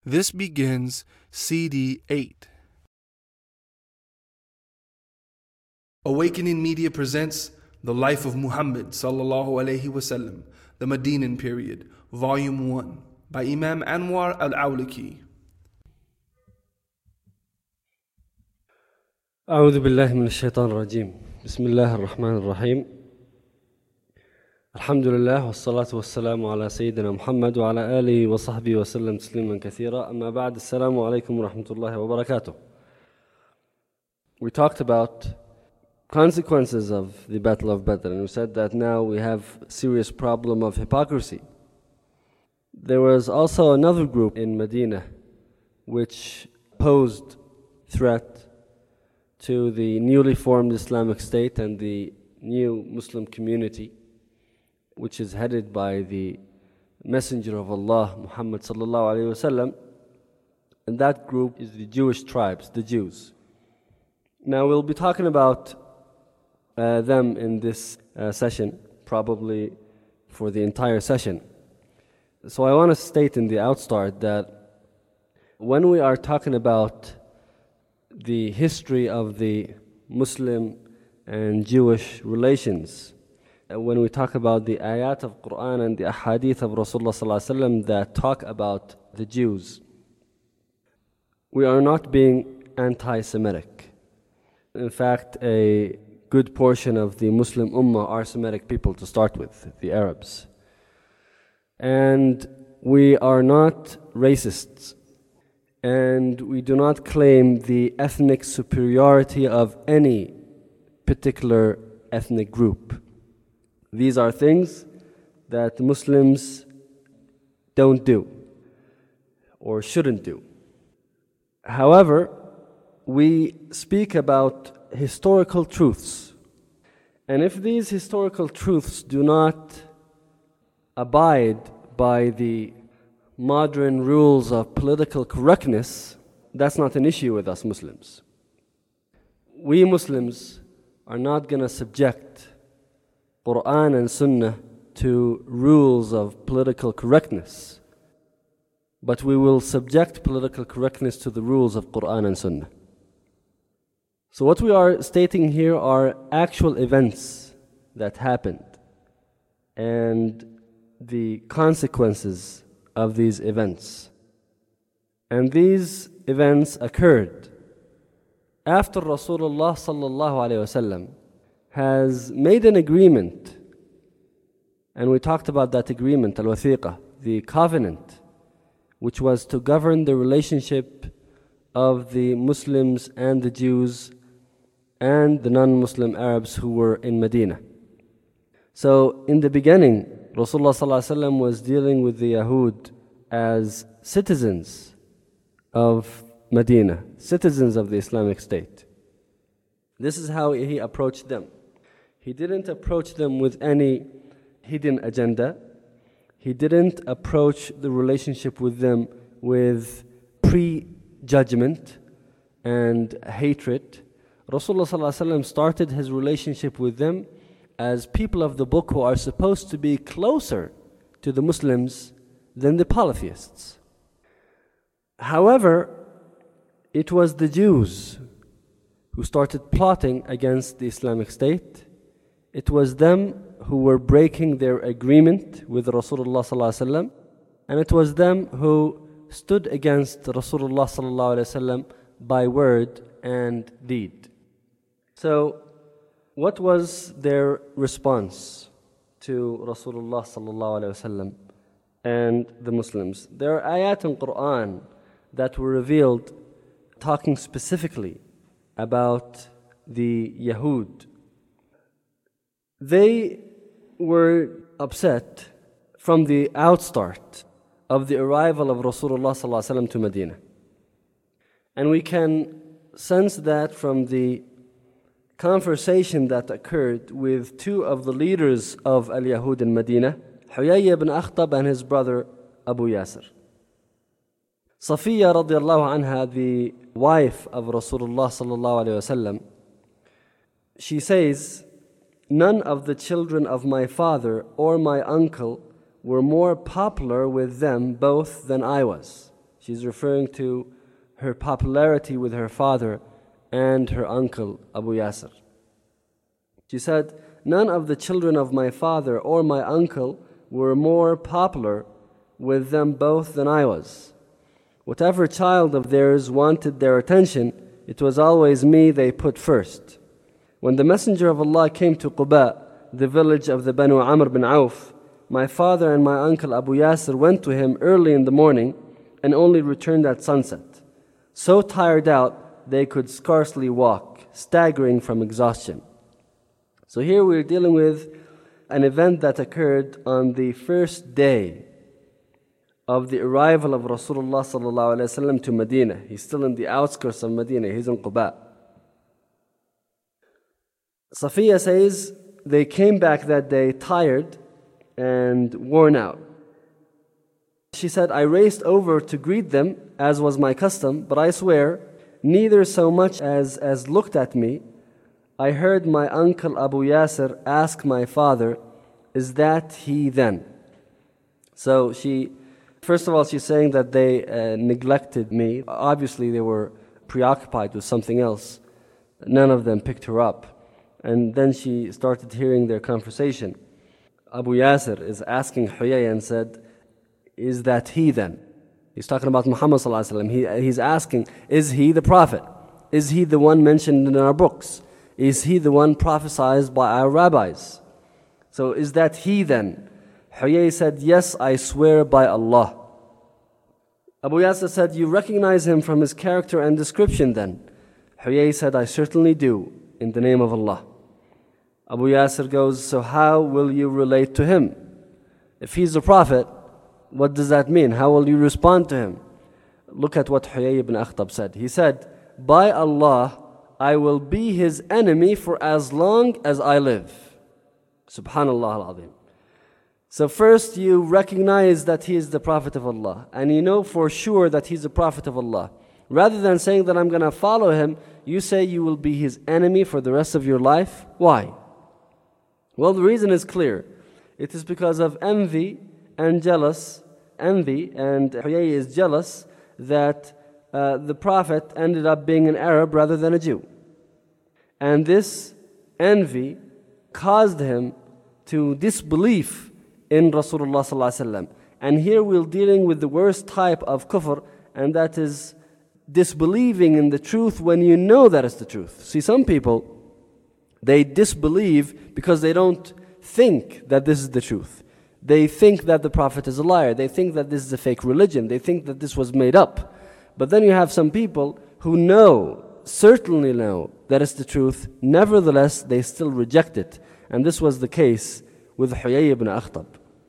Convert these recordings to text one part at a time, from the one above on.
This begins CD 8. Awakening Media presents The Life of Muhammad sallallahu alaihi wasallam, the Medinan Period, Volume 1, by Imam Anwar al-Awlaki. أعوذ بالله من الشيطان الرجيم بسم الله الرحمن الرحيم الحمد لله والصلاة والسلام على سيدنا محمد وعلى آله وصحبه وسلم تسليما كثيرا أما بعد السلام عليكم ورحمة الله وبركاته. We talked about consequences of the Battle of Badr, and we said that now we have a serious problem of hypocrisy. There was also another group in Medina which posed threat to the newly formed Islamic State and the new Muslim community, which is headed by the Messenger of Allah, Muhammad sallallahu alaihi wasallam, and that group is the Jewish tribes, the Jews. Now we'll be talking about them in this session, probably for the entire session. So I want to state in the outstart that when we are talking about the history of the Muslim and Jewish relations, when we talk about the ayat of Quran and the ahadith of Rasulullah sallallahu alaihi wasallam that talk about the Jews, we are not being anti-Semitic. In fact, a good portion of the Muslim Ummah are Semitic people to start with, the Arabs. And we are not racists, and we do not claim the ethnic superiority of any particular ethnic group. These are things that Muslims don't do or shouldn't do. However, we speak about historical truths, and if these historical truths do not abide by the modern rules of political correctness, that's not an issue with us Muslims. We Muslims are not going to subject Quran and Sunnah to rules of political correctness, but we will subject political correctness to the rules of Quran and Sunnah. So what we are stating here are actual events that happened and the consequences of these events. And these events occurred after Rasulullah sallallahu alaihi wasallam has made an agreement, and we talked about that agreement, al-wathiqa, the covenant, which was to govern the relationship of the Muslims and the Jews and the non-Muslim Arabs who were in Medina. So in the beginning, Rasulullah ﷺ was dealing with the Yahud as citizens of Medina, citizens of the Islamic State. This is how he approached them. He didn't approach them with any hidden agenda. He didn't approach the relationship with them with prejudgment and hatred. Rasulullah ﷺ started his relationship with them as people of the book who are supposed to be closer to the Muslims than the polytheists. However, it was the Jews who started plotting against the Islamic State. It was them who were breaking their agreement with Rasulullah sallallahu alaihi wasallam, and it was them who stood against Rasulullah sallallahu alaihi wasallam by word and deed. So, what was their response to Rasulullah sallallahu alaihi wasallam and the Muslims? There are ayat in Quran that were revealed talking specifically about the Yahud. They were upset from the outstart of the arrival of Rasulullah sallallahu alaihi wasallam to Medina. And we can sense that from the conversation that occurred with two of the leaders of Al-Yahud in Medina, Huyay ibn Akhtab and his brother Abu Yasir. Safiya radiallahu anha, the wife of Rasulullah sallallahu alaihi wasallam, she says, "None of the children of my father or my uncle were more popular with them both than I was." She's referring to her popularity with her father and her uncle Abu Yasir. She said, "None of the children of my father or my uncle were more popular with them both than I was. Whatever child of theirs wanted their attention, it was always me they put first. When the Messenger of Allah came to Quba, the village of the Banu Amr bin Auf, my father and my uncle Abu Yasir went to him early in the morning and only returned at sunset. So tired out, they could scarcely walk, staggering from exhaustion." So here we're dealing with an event that occurred on the first day of the arrival of Rasulullah sallallahu alaihi wasallam to Medina. He's still in the outskirts of Medina. He's in Quba. Safiya says they came back that day tired and worn out. She said, "I raced over to greet them, as was my custom, but I swear, neither so much as looked at me. I heard my uncle Abu Yasir ask my father, 'Is that he then?'" So first of all, she's saying that they neglected me. Obviously, they were preoccupied with something else. None of them picked her up. And then she started hearing their conversation. Abu Yasir is asking Huyay and said, "Is that he then?" He's talking about Muhammad sallallahu alaihi wasallam. He's asking, is he the prophet? Is he the one mentioned in our books? Is he the one prophesied by our rabbis? So is that he then? Huyay said, "Yes, I swear by Allah." Abu Yasir said, "You recognize him from his character and description then?" Huyay said, "I certainly do, in the name of Allah." Abu Yasir goes, "So how will you relate to him? If he's a prophet, what does that mean? How will you respond to him?" Look at what Huyay ibn Akhtab said. He said, "By Allah, I will be his enemy for as long as I live." Subhanallah al-Azim. So first you recognize that he is the Prophet of Allah, and you know for sure that he's the Prophet of Allah. Rather than saying that I'm going to follow him, you say you will be his enemy for the rest of your life. Why? Well, the reason is clear. It is because of envy, and Huyay is jealous that the Prophet ended up being an Arab rather than a Jew. And this envy caused him to disbelief in Rasulullah sallallahu alaihi wasallam. And here we're dealing with the worst type of kufr, and that is disbelieving in the truth when you know that it's the truth. See, some people, they disbelieve because they don't think that this is the truth. They think that the Prophet is a liar. They think that this is a fake religion. They think that this was made up. But then you have some people who certainly know that it's the truth. Nevertheless, they still reject it. And this was the case with Huyay ibn Akhtab.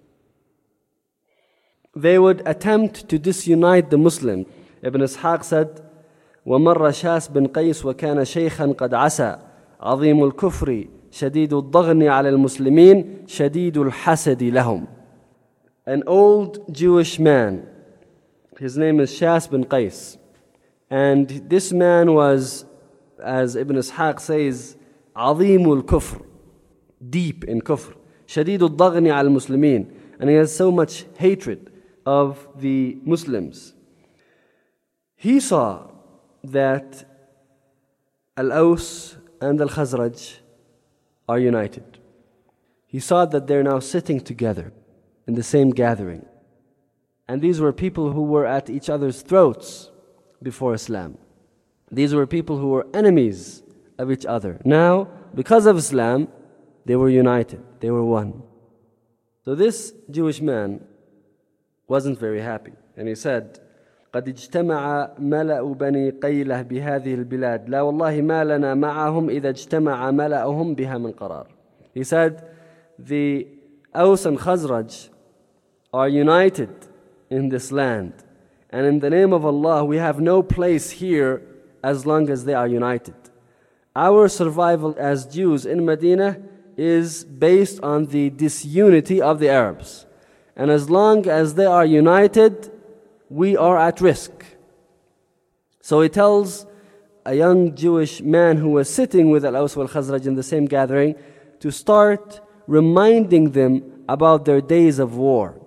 They would attempt to disunite the Muslim. Ibn Ishaq said, وَمَرَّ شَاس بن قيس وكان شيخا قد عسى عظيم الكفر شديد الضغن على المسلمين شديد الحسد لهم. An old Jewish man, his name is Shas bin Qais, and this man was, as Ibn Ishaq says, عظيم الكفر, deep in kufr, شديد الضغن على المسلمين, and he has so much hatred of the Muslims. He saw that Al-Aws and Al-Khazraj are united. He saw that they're now sitting together in the same gathering. And these were people who were at each other's throats before Islam. These were people who were enemies of each other. Now, because of Islam, they were united. They were one. So this Jewish man wasn't very happy. And he said, قد اجتمع ملأ بني قيلة بهذه البلاد لا والله ما لنا معهم إذا اجتمع ملأهم بها من قرار. He said, the Aws and Khazraj are united in this land, and in the name of Allah we have no place here as long as they are united. Our survival as Jews in Medina is based on the disunity of the Arabs, and as long as they are united, we are at risk. So he tells a young Jewish man who was sitting with Al-Aws wal Khazraj in the same gathering to start reminding them about their days of war.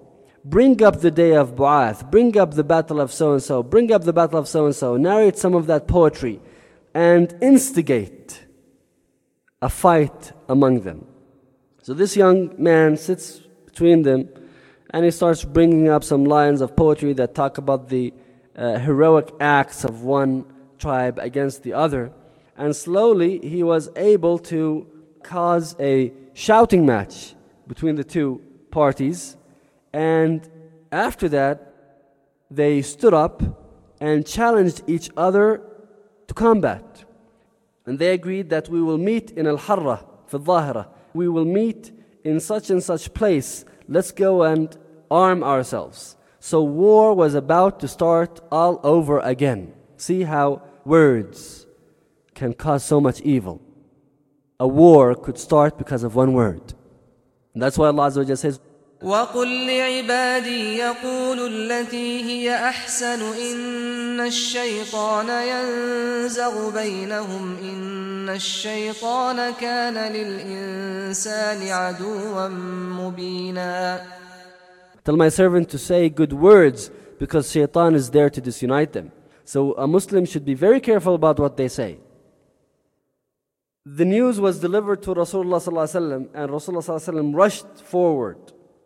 bring up the day of Bu'ath, bring up the battle of so-and-so, bring up the battle of so-and-so, narrate some of that poetry, and instigate a fight among them. So this young man sits between them, and he starts bringing up some lines of poetry that talk about the heroic acts of one tribe against the other. And slowly he was able to cause a shouting match between the two parties. And after that, they stood up and challenged each other to combat. And they agreed that we will meet in Al-Harra, fi Al-Dhahira. We will meet in such and such place. Let's go and arm ourselves. So war was about to start all over again. See how words can cause so much evil. A war could start because of one word. And that's why Allah Azza wa Jalla says, وَقُلْ لِعِبَادِي يَقُولُوا الَّتِي هِيَ أَحْسَنُ إِنَّ الشَّيْطَانَ يَنزَغُ بَيْنَهُمْ إِنَّ الشَّيْطَانَ كَانَ لِلْإِنسَانِ عَدُوًّا مُبِينًا. Tell my servant to say good words, because shaitan is there to disunite them. So a Muslim should be very careful about what they say. The news was delivered to Rasulullah ﷺ, and Rasulullah ﷺ rushed forward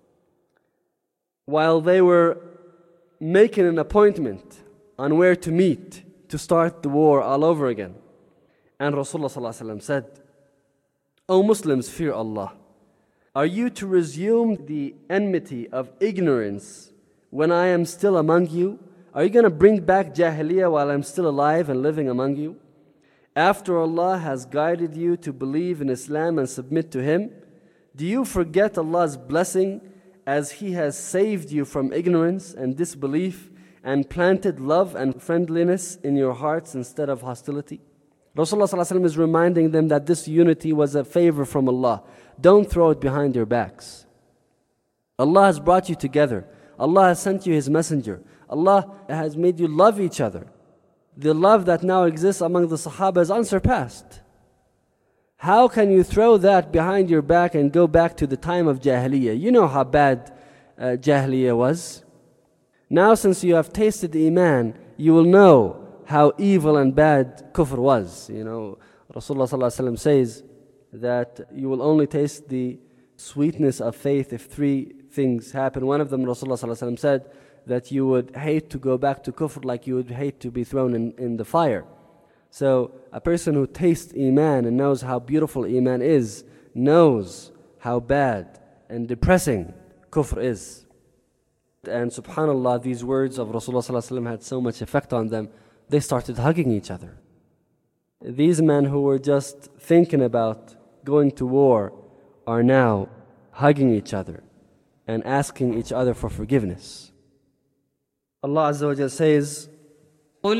while they were making an appointment on where to meet to start the war all over again. And Rasulullah ﷺ said, O Muslims, fear Allah. Are you to resume the enmity of ignorance when I am still among you? Are you going to bring back Jahiliyyah while I'm still alive and living among you? After Allah has guided you to believe in Islam and submit to Him, do you forget Allah's blessing as He has saved you from ignorance and disbelief and planted love and friendliness in your hearts instead of hostility? Rasulullah ﷺ is reminding them that this unity was a favor from Allah. Don't throw it behind your backs. Allah has brought you together. Allah has sent you His messenger. Allah has made you love each other. The love that now exists among the Sahaba is unsurpassed. How can you throw that behind your back and go back to the time of Jahiliyyah? You know how bad Jahiliyyah was. Now since you have tasted Iman, you will know how evil and bad kufr was. You know, Rasulullah ﷺ says that you will only taste the sweetness of faith if three things happen. One of them, Rasulullah ﷺ said, that you would hate to go back to kufr like you would hate to be thrown in the fire. So a person who tastes Iman and knows how beautiful Iman is, knows how bad and depressing kufr is. And subhanAllah, these words of Rasulullah ﷺ had so much effect on them, they started hugging each other. These men who were just thinking about going to war are now hugging each other and asking each other for forgiveness. Allah Azza wa Jalla says, قُلْ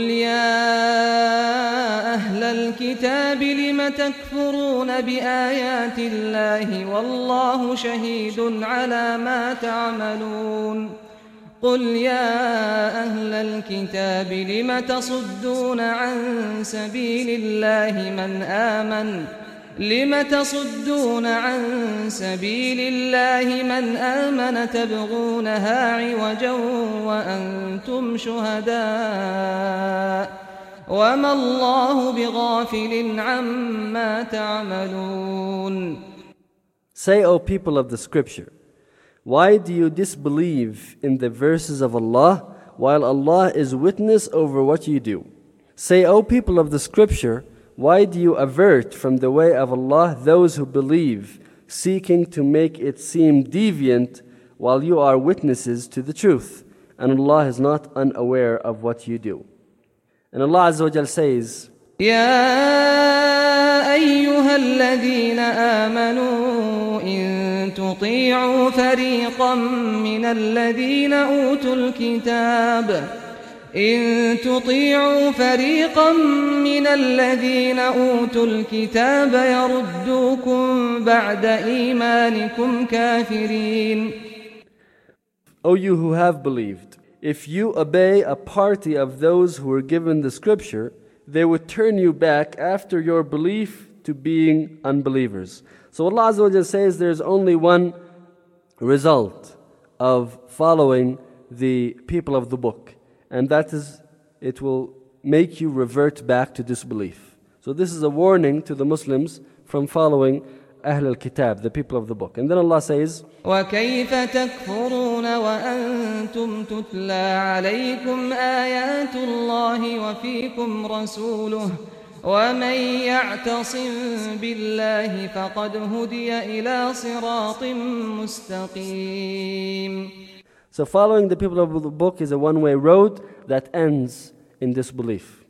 يَا أَهْلَ الْكِتَابِ لِمَ تَكْفُرُونَ بِآيَاتِ اللَّهِ وَاللَّهُ شَهِيدٌ عَلَى مَا تَعْمَلُونَ قُلْ يَا أَهْلَ الْكِتَابِ لِمَ تَصُدُّونَ عَن سَبِيلِ اللَّهِ مَنْ آمَنَ تَبْغُونَهَا عِوَجًا وَأَنْتُمْ شُهَدَاءُ وَمَا اللَّهُ بِغَافِلٍ عَمَّا تَعْمَلُونَ. Say, O people of the scripture, why do you disbelieve in the verses of Allah while Allah is witness over what you do? Say, O people of the scripture, why do you avert from the way of Allah those who believe, seeking to make it seem deviant while you are witnesses to the truth? And Allah is not unaware of what you do. And Allah Azza wa Jal says, يا أيها الذين آمنوا إن تطيعوا فريقا من الذين أوتوا الكتاب يردوكم بعد إيمانكم كافرين. O you who have believed, if you obey a party of those who were given the scripture, they would turn you back after your belief to being unbelievers. So Allah Azza wa Jalla says there's only one result of following the people of the book. And that is, it will make you revert back to disbelief. So this is a warning to the Muslims from following Ahl al-Kitab, the people of the book. And then Allah says, وَكَيْفَ تَكْفُرُونَ وَأَنْتُمْ تُتْلَى عَلَيْكُمْ آيَاتُ اللَّهِ وَفِيكُمْ رَسُولُهُ وَمَنْ يَعْتَصِمْ بِاللَّهِ فَقَدْ هُدِيَ إِلَى صِرَاطٍ مُسْتَقِيمٍ. So following the people of the book is a one-way road that ends in disbelief.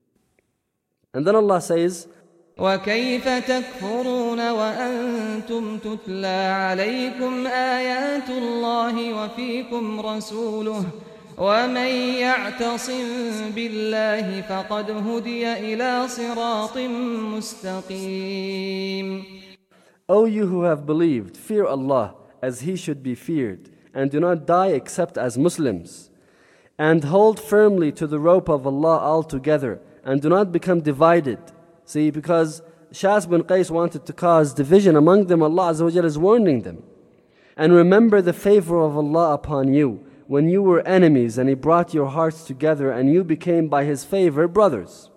And then Allah says, وَكَيْفَ تَكْفُرُونَ وَأَنْتُمْ تُتْلَى عَلَيْكُمْ آيَاتُ اللَّهِ وَفِيكُمْ رَسُولُهُ وَمَنْ يَعْتَصِمْ بِاللَّهِ فَقَدْ هُدِيَ إِلَى صِرَاطٍ مُسْتَقِيمٍ. O you who have believed, fear Allah as He should be feared, and do not die except as Muslims, and hold firmly to the rope of Allah altogether, and do not become divided. See, because Shas bin Qais wanted to cause division among them, Allah Azza wa Jalla is warning them. And remember the favor of Allah upon you, when you were enemies and He brought your hearts together and you became by His favor brothers.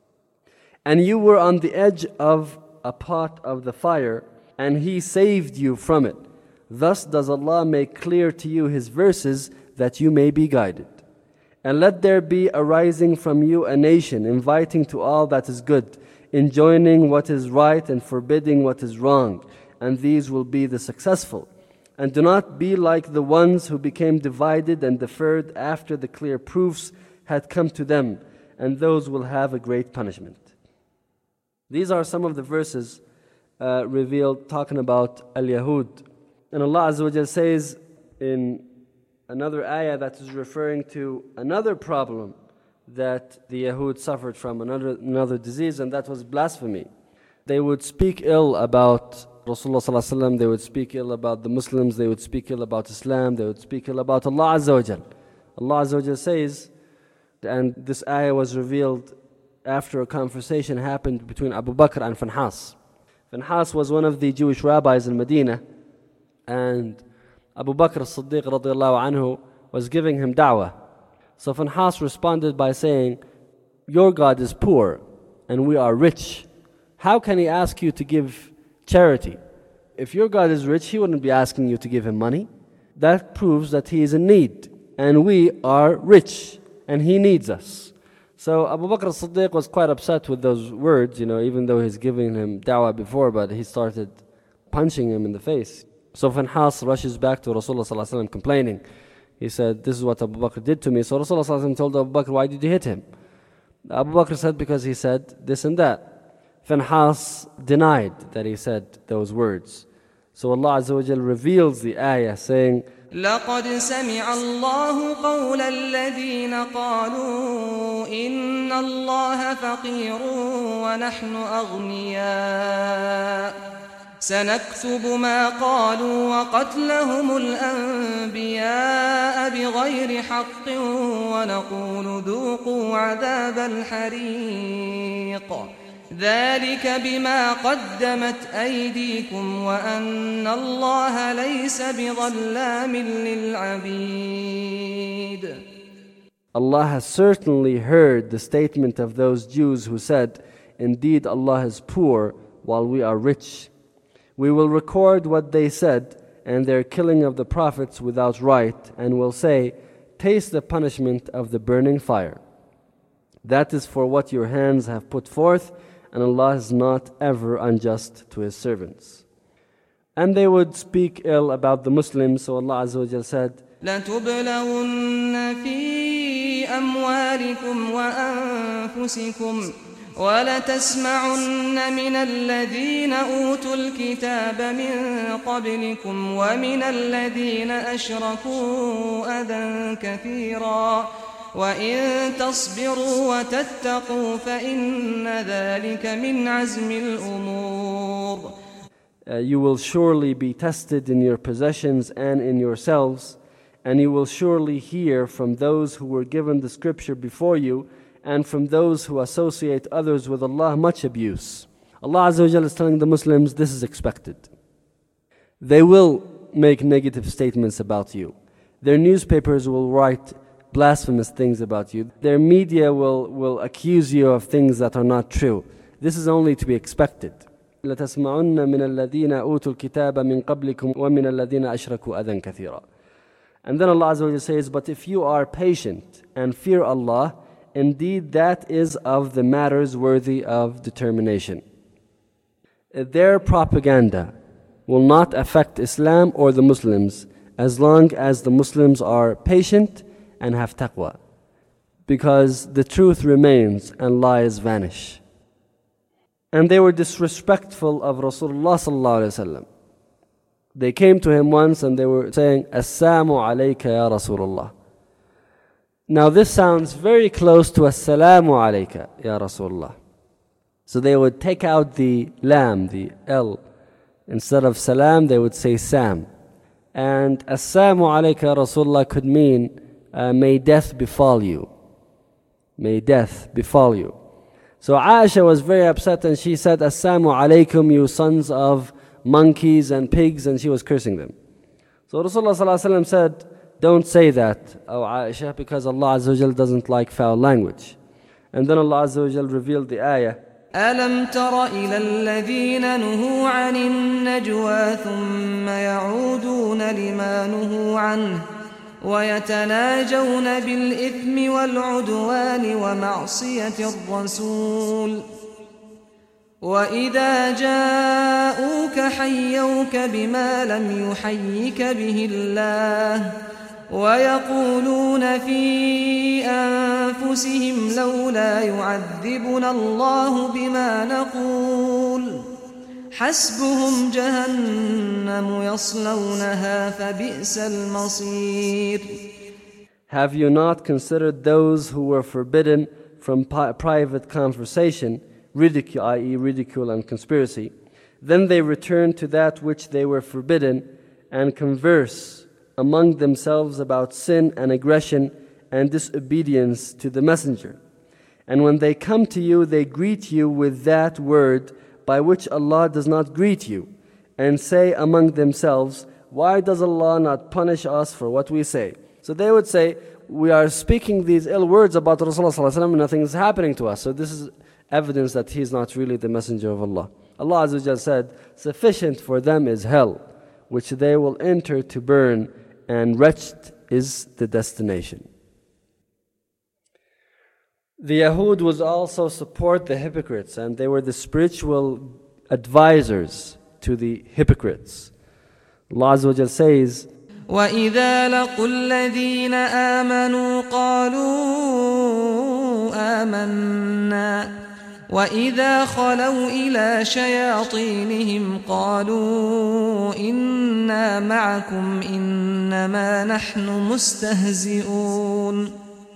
And you were on the edge of a pot of the fire and He saved you from it. Thus does Allah make clear to you His verses that you may be guided. And let there be arising from you a nation inviting to all that is good, enjoining what is right and forbidding what is wrong, and these will be the successful. And do not be like the ones who became divided and deferred after the clear proofs had come to them, and those will have a great punishment. These are some of the verses revealed talking about Al-Yahud. And Allah Azza wa Jalla says in another ayah that is referring to another problem that the Yahud suffered from, another disease, and that was blasphemy. They would speak ill about Rasulullah sallallahu alaihi wasallam, they would speak ill about the Muslims, they would speak ill about Islam, they would speak ill about Allah Azza wa Jal. Allah Azza wa Jal says, and this ayah was revealed after a conversation happened between Abu Bakr and Finhas. Finhas was one of the Jewish rabbis in Medina, and Abu Bakr as-Siddiq radiallahu anhu was giving him da'wah. So Finhas responded by saying, your God is poor and we are rich. How can He ask you to give charity? If your God is rich, He wouldn't be asking you to give Him money. That proves that He is in need. And we are rich and He needs us. So Abu Bakr as-Siddiq was quite upset with those words, even though he's giving him da'wah before, but he started punching him in the face. So Finhas rushes back to Rasulullah sallallahu alaihi wasallam complaining. He said, this is what Abu Bakr did to me. So Rasulullah sallallahu alaihi wasallam told Abu Bakr, why did you hit him? Abu Bakr said, because he said this and that. Finhas denied that he said those words. So Allah Azza wa Jal reveals the ayah saying, لَقَدْ سَمِعَ اللَّهُ قَوْلَ الَّذِينَ قَالُوا إِنَّ اللَّهَ فَقِيرٌ وَنَحْنُ أَغْنِيَاءُ سنكتب ما قالوا وقتلهم الأنبياء بغير حق ونقول ذوقوا عذاب الحريق ذلك بما قدمت أيديكم وأن الله ليس بظلام للعبيد. Allah has certainly heard the statement of those Jews who said, indeed Allah is poor while we are rich. We will record what they said and their killing of the prophets without right, and will say, taste the punishment of the burning fire. That is for what your hands have put forth, and Allah is not ever unjust to His servants. And they would speak ill about the Muslims, so Allah Azza wa Jal said, لَتُبْلَوُنَّ فِي أَمْوَالِكُمْ وَأَنفُسِكُمْ وَلَتَسْمَعُنَّ مِنَ الَّذِينَ أُوتُوا الْكِتَابَ مِنْ قَبْلِكُمْ وَمِنَ الَّذِينَ أَشْرَكُوا أَذًى كَثِيرًا وَإِن تَصْبِرُوا وَتَتَّقُوا فَإِنَّ ذَلِكَ مِنْ عَزْمِ الْأُمُورِ. You will surely be tested in your possessions and in yourselves, and you will surely hear from those who were given the scripture before you, and from those who associate others with Allah much abuse. Allah Azza wa Jalla is telling the Muslims this is expected. They will make negative statements about you. Their newspapers will write blasphemous things about you. Their media will accuse you of things that are not true. This is only to be expected. لَتَسْمَعُنَّ مِنَ الَّذِينَ أُوتُوا الْكِتَابَ مِنْ قَبْلِكُمْ وَمِنَ الَّذِينَ أَشْرَكُوا أَذًى كَثِيرًا. And then Allah Azza wa Jalla says, but if you are patient and fear Allah, indeed that is of the matters worthy of determination. Their propaganda will not affect Islam or the Muslims as long as the Muslims are patient and have taqwa, because the truth remains and lies vanish. And they were disrespectful of Rasulullah sallallahu alaihi wasallam. They came to him once and they were saying, Assalamu alayka ya Rasulullah. Now this sounds very close to Assalamu alayka ya Rasulullah. So they would take out the lam, the L. Instead of salam, they would say sam. And Assalamu alayka ya Rasulullah could mean, may death befall you. May death befall you. So Aisha was very upset and she said, Assalamu alaykum, you sons of monkeys and pigs, and she was cursing them. So Rasulullah ﷺ said, don't say that, O Aisha, because Allah Azza wa Jal doesn't like foul language. And then Allah Azza wa Jal revealed the ayah, أَلَمْ تَرَ إِلَى الَّذِينَ نُهُوا عَنِ النَّجْوَى ثُمَّ يَعُودُونَ لِمَا نُهُوا عَنْهُ وَيَتَنَاجَوْنَ بِالْإِثْمِ وَالْعُدْوَانِ وَمَعْصِيَةِ الرَّسُولِ وَإِذَا جَاءُوكَ حَيَّوْكَ بِمَا لَمْ يُحَيِّكَ بِهِ اللَّهُ وَيَقُولُونَ فِي أَنفُسِهِمْ لَوْلَا يُعَذِّبُنَا اللَّهُ بِمَا نَقُولُ حَسْبُهُمْ جَهَنَّمُ يَصْلَوْنَهَا فَبِئْسَ الْمَصِيرُ. Have you not considered those who were forbidden from private conversation, ridicule, i.e. ridicule and conspiracy? Then they return to that which they were forbidden and converse among themselves about sin and aggression and disobedience to the messenger. And when they come to you, they greet you with that word by which Allah does not greet you, and say among themselves, why does Allah not punish us for what we say? So they would say, we are speaking these ill words about Rasulullah ﷺ and nothing is happening to us. So this is evidence that he is not really the messenger of Allah. Allah Azza wa Jalla said, sufficient for them is hell, which they will enter to burn, and wretched is the destination. The Yahud would also support the hypocrites, and they were the spiritual advisors to the hypocrites. Allah Azza wa Jalla says, وَإِذَا لَقُوا الَّذِينَ آمَنُوا قَالُوا آمَنَّا وَإِذَا خَلَوْا إِلَى شَيَاطِينِهِمْ قَالُوا إِنَّا مَعَكُمْ إِنَّمَا نَحْنُ مُسْتَهْزِئُونَ.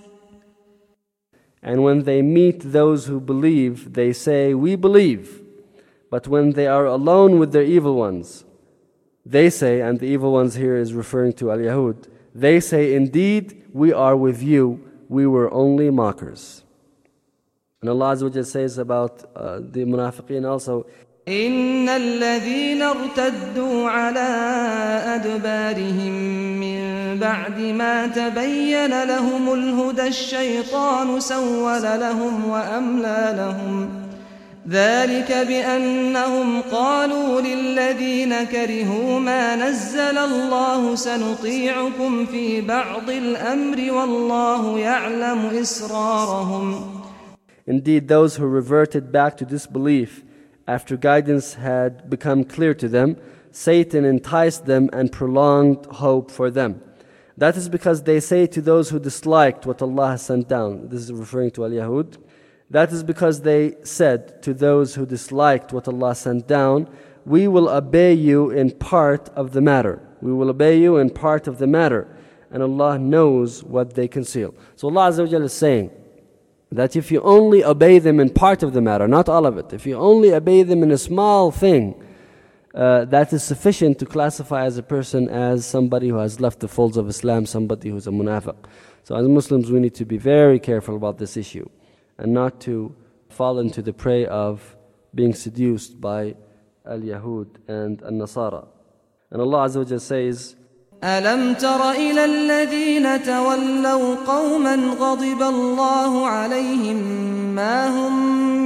And when they meet those who believe, they say, we believe. But when they are alone with their evil ones, they say, and the evil ones here is referring to Al-Yahud, they say, indeed, we are with you, we were only mockers. And Allah Azza wa Jalla says about the munafiqeen also, إِنَّ الَّذِينَ ارْتَدُّوا عَلَىٰ أَدْبَارِهِمْ مِنْ بَعْدِ مَا تَبَيَّنَ لَهُمُ الْهُدَى الشَّيْطَانُ سَوَّلَ لَهُمْ وَأَمْلَى لَهُمْ ذَلِكَ بِأَنَّهُمْ قَالُوا لِلَّذِينَ كَرِهُوا مَا نَزَّلَ اللَّهُ سَنُطِيعُكُمْ فِي بَعْضِ الْأَمْرِ وَاللَّهُ يَعْلَمُ إِسْرَارَهُمْ. Indeed, those who reverted back to disbelief after guidance had become clear to them, Satan enticed them and prolonged hope for them. That is because they say to those who disliked what Allah has sent down, this is referring to Al-Yahud, that is because they said to those who disliked what Allah sent down, we will obey you in part of the matter. We will obey you in part of the matter. And Allah knows what they conceal. So Allah Azza wa Jalla is saying that if you only obey them in part of the matter, not all of it, if you only obey them in a small thing, that is sufficient to classify as a person as somebody who has left the folds of Islam, somebody who is a munafiq. So as Muslims, we need to be very careful about this issue and not to fall into the prey of being seduced by Al-Yahud and Al-Nasara. And Allah Azza wa Jalla says, ألم تر إلى الذين تولوا قوما غضب الله عليهم ما هم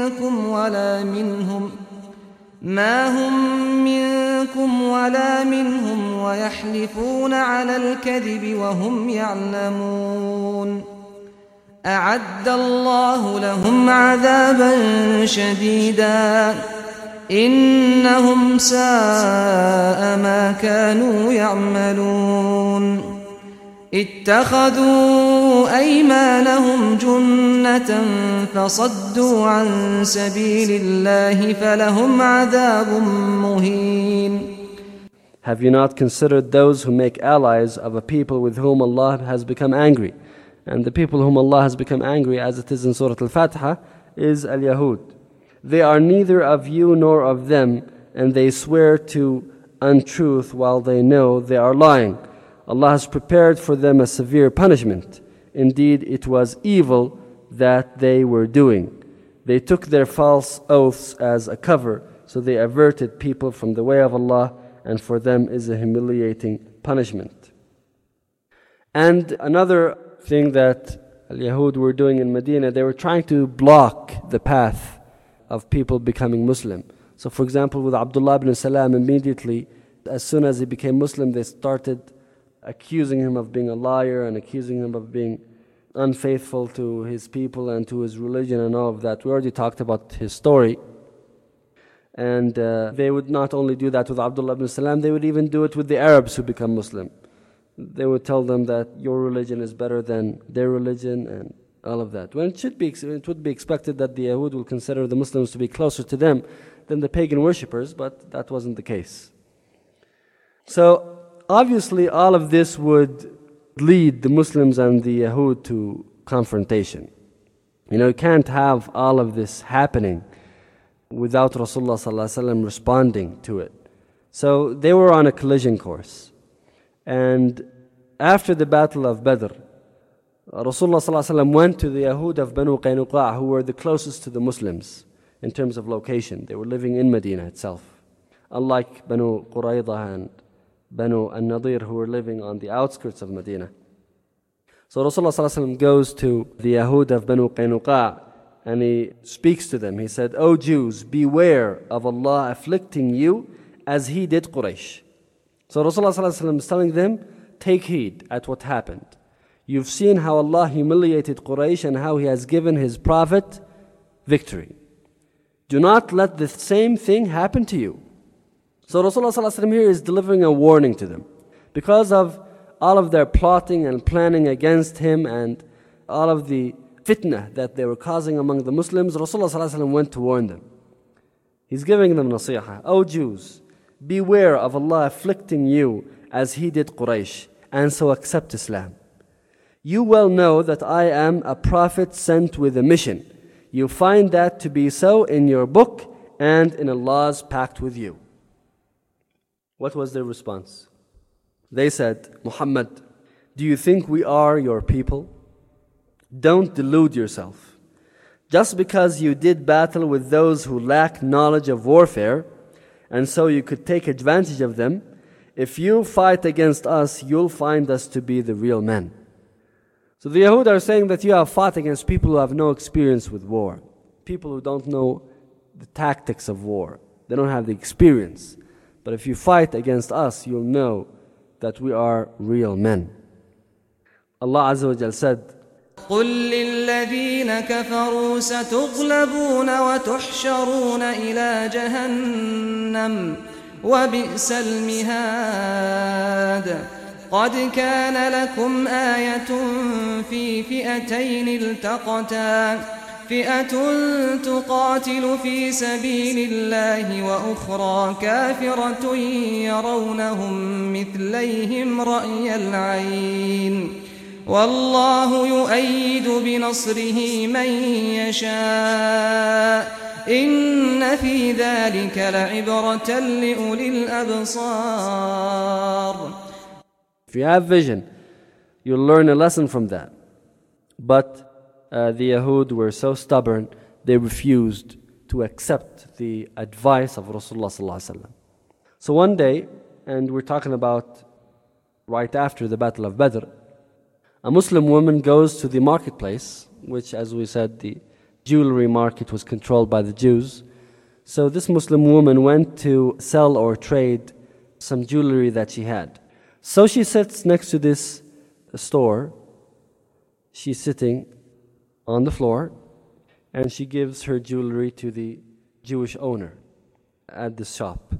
منكم ولا منهم ويحلفون على الكذب وهم يعلمون أعد الله لهم عذابا شديدا إنهم ساء ما كانوا يعملون اتخذوا أيمانهم جنة فصدوا عن سبيل الله فلهم عذاب مهين. Have you not considered those who make allies of a people with whom Allah has become angry? And the people whom Allah has become angry, as it is in Surah Al-Fatiha, is Al-Yahud. They are neither of you nor of them, and they swear to untruth while they know they are lying. Allah has prepared for them a severe punishment. Indeed, it was evil that they were doing. They took their false oaths as a cover, so they averted people from the way of Allah, and for them is a humiliating punishment. And another thing that Al-Yahud were doing in Medina, they were trying to block the path of people becoming Muslim. So for example, with Abdullah ibn Salam, immediately, as soon as he became Muslim, they started accusing him of being a liar and accusing him of being unfaithful to his people and to his religion and all of that. We already talked about his story. And they would not only do that with Abdullah ibn Salam, they would even do it with the Arabs who become Muslim. They would tell them that your religion is better than their religion and all of that. When it would be expected that the Yahud will consider the Muslims to be closer to them than the pagan worshippers, but that wasn't the case. So obviously all of this would lead the Muslims and the Yahud to confrontation. You can't have all of this happening without Rasulullah ﷺ responding to it. So they were on a collision course. And after the battle of Badr, Rasulullah ﷺ went to the Yahud of Banu Qaynuqa', who were the closest to the Muslims in terms of location. They were living in Medina itself. Unlike Banu Quraydah and Banu An-Nadir, who were living on the outskirts of Medina. So Rasulullah ﷺ goes to the Yahud of Banu Qaynuqa' and he speaks to them. He said, O Jews, beware of Allah afflicting you as He did Quraysh. So Rasulullah ﷺ is telling them, take heed at what happened. You've seen how Allah humiliated Quraysh and how He has given His Prophet victory. Do not let the same thing happen to you. So Rasulullah ﷺ here is delivering a warning to them. Because of all of their plotting and planning against him and all of the fitna that they were causing among the Muslims, Rasulullah ﷺ went to warn them. He's giving them nasihah. O Jews, beware of Allah afflicting you as He did Quraysh, and so accept Islam. You well know that I am a prophet sent with a mission. You find that to be so in your book and in Allah's pact with you. What was their response? They said, Muhammad, do you think we are your people? Don't delude yourself. Just because you did battle with those who lack knowledge of warfare, and so you could take advantage of them, if you fight against us, you'll find us to be the real men. So the Yahud are saying that you have fought against people who have no experience with war. People who don't know the tactics of war. They don't have the experience. But if you fight against us, you'll know that we are real men. Allah Azza wa Jal said, قل للذين كفروا ستغلبون وتحشرون إلى جهنم وبئس المهاد قد كان لكم آية في فئتين التقتا فئة تقاتل في سبيل الله وأخرى كافرة يرونهم مثليهم رأي العين والله يؤيد بنصره من يشاء إن في ذلك لعبرة لأولي الأبصار. If you have vision, you'll learn a lesson from that. But the Yahud were so stubborn, they refused to accept the advice of Rasulullah ﷺ. So one day, and we're talking about right after the Battle of Badr, a Muslim woman goes to the marketplace, which, as we said, the jewelry market was controlled by the Jews. So this Muslim woman went to sell or trade some jewelry that she had. So she sits next to this store. She's sitting on the floor, and she gives her jewelry to the Jewish owner at this shop.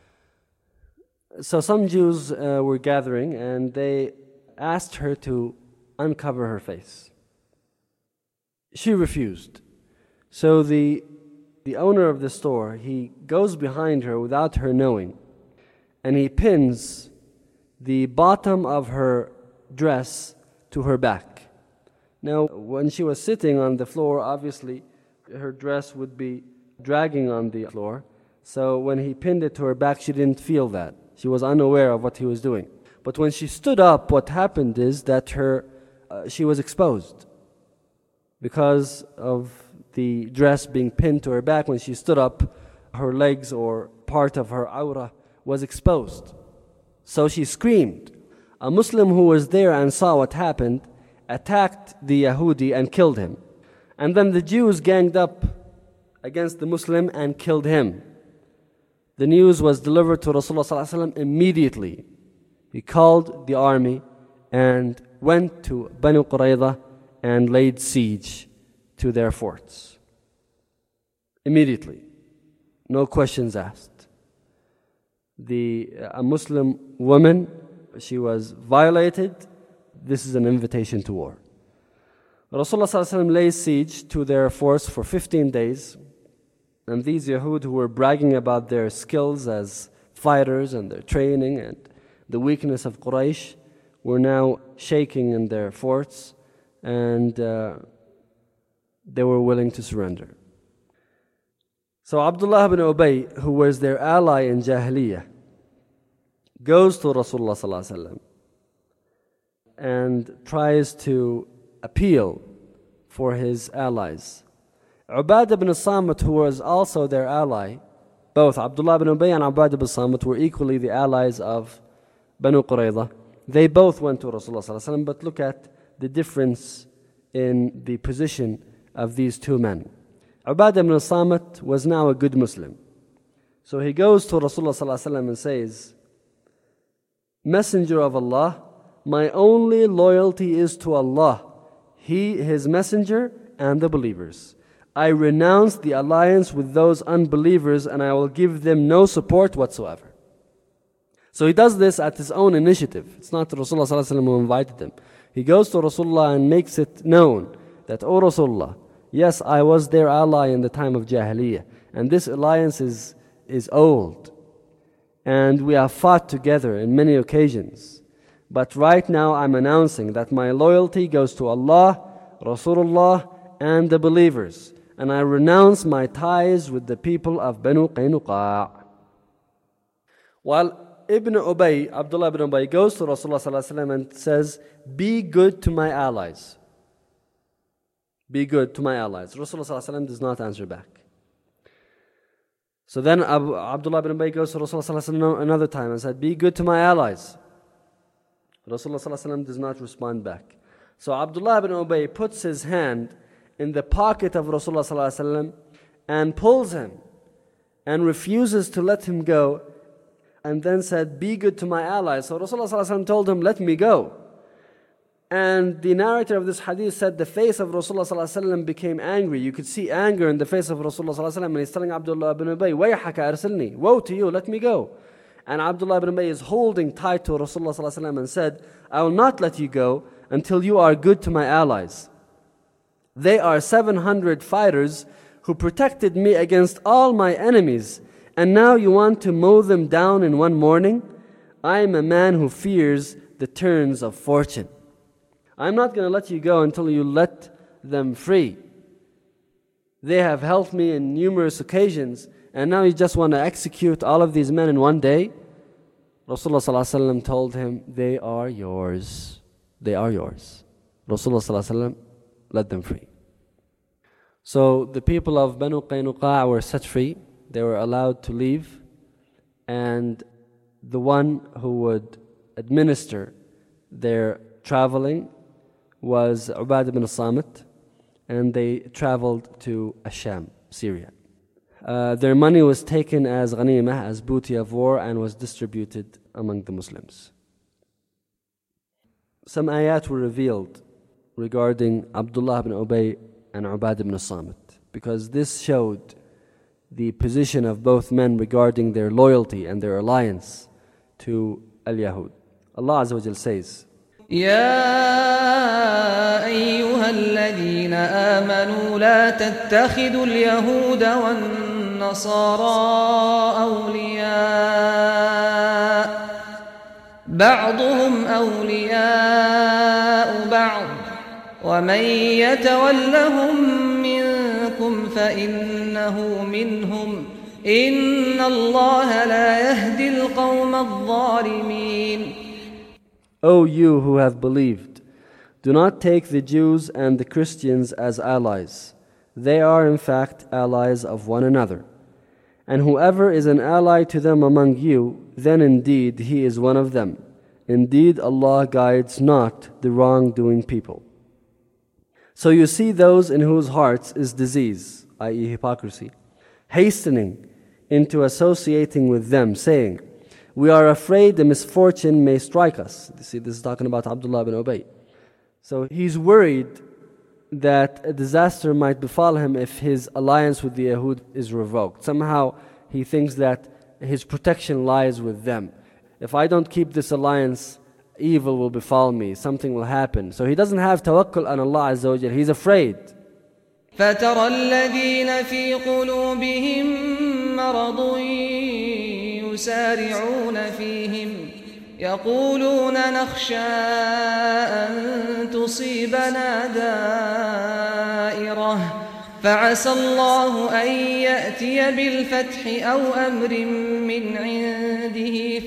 So some Jews were gathering, and they asked her to uncover her face. She refused. So the owner of the store, he goes behind her without her knowing, and he pins the bottom of her dress to her back. Now, when she was sitting on the floor, obviously her dress would be dragging on the floor. So when he pinned it to her back, she didn't feel that. She was unaware of what he was doing. But when she stood up, what happened is that she was exposed because of the dress being pinned to her back. When she stood up, her legs or part of her awrah was exposed. So she screamed. A Muslim who was there and saw what happened attacked the Yahudi and killed him. And then the Jews ganged up against the Muslim and killed him. The news was delivered to Rasulullah ﷺ immediately. He called the army and went to Banu Qurayza and laid siege to their forts. Immediately. No questions asked. A Muslim woman, she was violated. This is an invitation to war. Rasulullah ﷺ laid siege to their force for 15 days. And these Yahud who were bragging about their skills as fighters and their training and the weakness of Quraysh were now shaking in their forts, and they were willing to surrender. So Abdullah ibn Ubay, who was their ally in Jahiliyyah, goes to Rasulullah ﷺ and tries to appeal for his allies. Ubadah ibn Samit, who was also their ally, both Abdullah ibn Ubay and Ubadah ibn Samit were equally the allies of Banu Qurayza. They both went to Rasulullah ﷺ, but look at the difference in the position of these two men. Ubadah ibn Samit was now a good Muslim. So he goes to Rasulullah ﷺ and says, Messenger of Allah, my only loyalty is to Allah, His Messenger, and the believers. I renounce the alliance with those unbelievers, and I will give them no support whatsoever. So he does this at his own initiative. It's not Rasulullah ﷺ who invited him. He goes to Rasulullah and makes it known that, O Rasulullah, yes, I was their ally in the time of Jahiliyyah, and this alliance is old, and we have fought together in many occasions. But right now I'm announcing that my loyalty goes to Allah, Rasulullah, and the believers, and I renounce my ties with the people of Banu Qaynuqa. While Abdullah ibn Ubay goes to Rasulullah ﷺ and says, be good to my allies. Be good to my allies. Rasulullah ﷺ does not answer back. So then Abdullah ibn Ubay goes to Rasulullah ﷺ another time and said, be good to my allies. Rasulullah ﷺ does not respond back. So Abdullah ibn Ubay puts his hand in the pocket of Rasulullah ﷺ and pulls him and refuses to let him go, and then said, be good to my allies. So Rasulullah ﷺ told him, let me go. And the narrator of this hadith said the face of Rasulullah ﷺ became angry. You could see anger in the face of Rasulullah ﷺ, and he's telling Abdullah ibn Ubay, وَيْحَكَ أَرْسِلْنِي, woe to you, let me go. And Abdullah ibn Ubay is holding tight to Rasulullah ﷺ and said, I will not let you go until you are good to my allies. They are 700 fighters who protected me against all my enemies, and now you want to mow them down in one morning? I am a man who fears the turns of fortune. I'm not going to let you go until you let them free. They have helped me in numerous occasions, and now you just want to execute all of these men in one day? Rasulullah ﷺ told him, they are yours. They are yours. Rasulullah ﷺ let them free. So the people of Banu Qaynuqa were set free. They were allowed to leave, and the one who would administer their traveling was Ubadah bin Samit, and they traveled to Asham, Syria. Their money was taken as ghanimah, as booty of war, and was distributed among the Muslims. Some ayat were revealed regarding Abdullah ibn Ubay and Ubadah ibn Samit, because this showed the position of both men regarding their loyalty and their alliance to al-Yahud. Allah Azza wa Jal says, يا أيها الذين آمنوا لا تتخذوا اليهود والنصارى أولياء بعضهم أولياء بعض ومن يتولهم منكم فإنه منهم إن الله لا يهدي القوم الظالمين. O you who have believed, do not take the Jews and the Christians as allies. They are in fact allies of one another. And whoever is an ally to them among you, then indeed he is one of them. Indeed Allah guides not the wrongdoing people. So you see those in whose hearts is disease, i.e. hypocrisy, hastening into associating with them, saying, we are afraid a misfortune may strike us. You see, this is talking about Abdullah ibn Ubay. So he's worried that a disaster might befall him if his alliance with the Yahud is revoked. Somehow he thinks that his protection lies with them. If I don't keep this alliance, evil will befall me, something will happen. So he doesn't have tawakkul on Allah Azza wa Jal. He's afraid. فترى الذين في قلوبهم مرض يسارعون فيهم يقولون نخشى أن تصيبنا دائرة فعسى الله أن يأتي بالفتح أو أمر من عنده